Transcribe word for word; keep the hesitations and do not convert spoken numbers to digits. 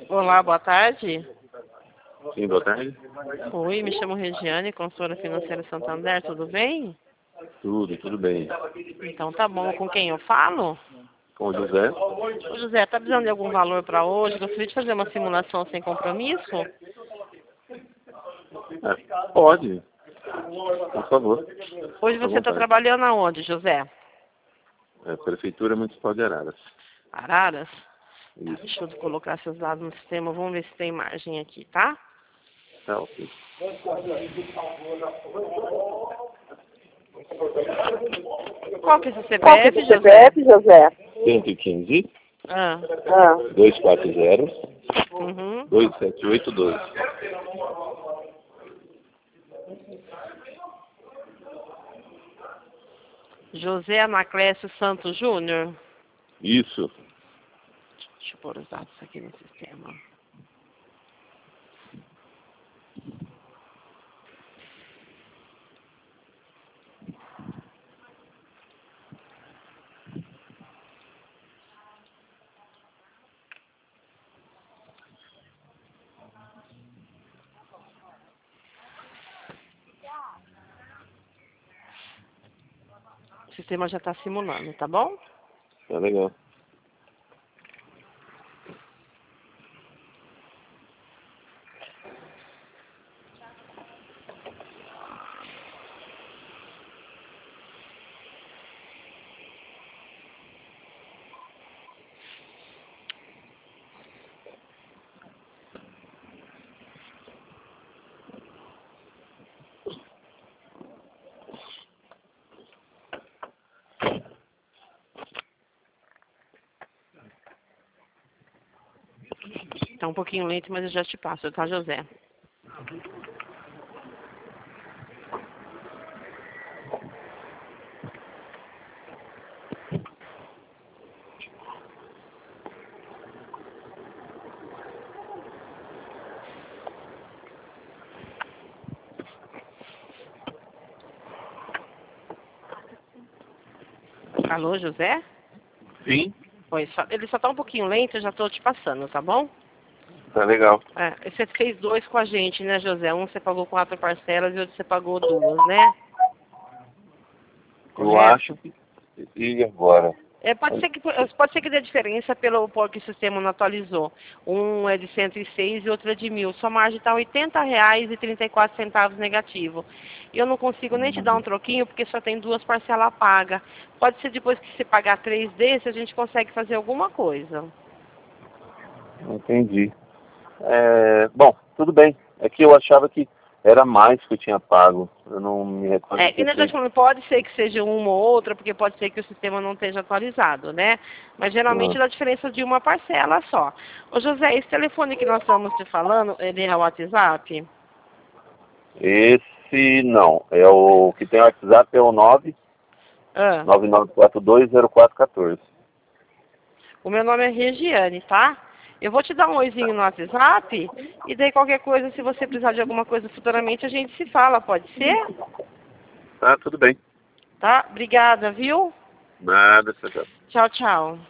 Olá, boa tarde. Sim, boa tarde. Oi, me chamo Regiane, consultora financeira Santander, tudo bem? Tudo, tudo bem. Então tá bom, com quem eu falo? Com o José? Ô, José, tá precisando de algum valor para hoje? Gostaria de fazer uma simulação sem compromisso? É, pode, por favor. Hoje você está trabalhando aonde, José? É, Prefeitura Municipal de Araras. Araras? Isso. Deixa eu colocar seus dados no sistema, vamos ver se tem margem aqui, tá? Tá, ok. Qual que é seu C P F, Qual que é o José? C P F, José? cento e quinze, Ah, Ah, duzentos e quarenta, uhum. duzentos e setenta e oito, doze. José Anaclécio Santos Júnior? Isso. Deixa eu pôr os dados aqui no sistema. O sistema já está simulando, tá bom? Tá legal. Tá um pouquinho lento, mas eu já te passo, tá, José? Alô, José? Sim, Oi, só, ele só tá um pouquinho lento, eu já tô te passando, tá bom? tá legal. É, você fez dois com a gente, né, José? Um você pagou quatro parcelas e outro você pagou duas, né? Eu Correto? acho que... E agora? É, pode ser que pode ser que dê diferença pelo porque o sistema não atualizou. Um é de cento e seis e outro é de mil. Sua margem está oitenta reais e trinta e quatro centavos negativo. E eu não consigo nem te dar um troquinho porque só tem duas parcelas pagas. Pode ser depois que você pagar três desses, a gente consegue fazer alguma coisa. Entendi. É, bom, tudo bem. É que eu achava que era mais que eu tinha pago. Eu não me recordo. É, que nem eu tô te falando, pode ser que seja uma ou outra, porque pode ser que o sistema não esteja atualizado, né? Mas geralmente dá diferença de uma parcela só. Ô José, esse telefone que nós estamos te falando, ele é o WhatsApp? Esse não. É o que tem o WhatsApp, é o nove Ah, nove nove quatro dois zero quatro um quatro. o meu nome é Regiane, tá? Eu vou te dar um oizinho no WhatsApp, e daí qualquer coisa, se você precisar de alguma coisa futuramente, a gente se fala, pode ser? Tá, tudo bem. Tá? Obrigada, viu? Nada, tchau, tchau. Tchau, tchau.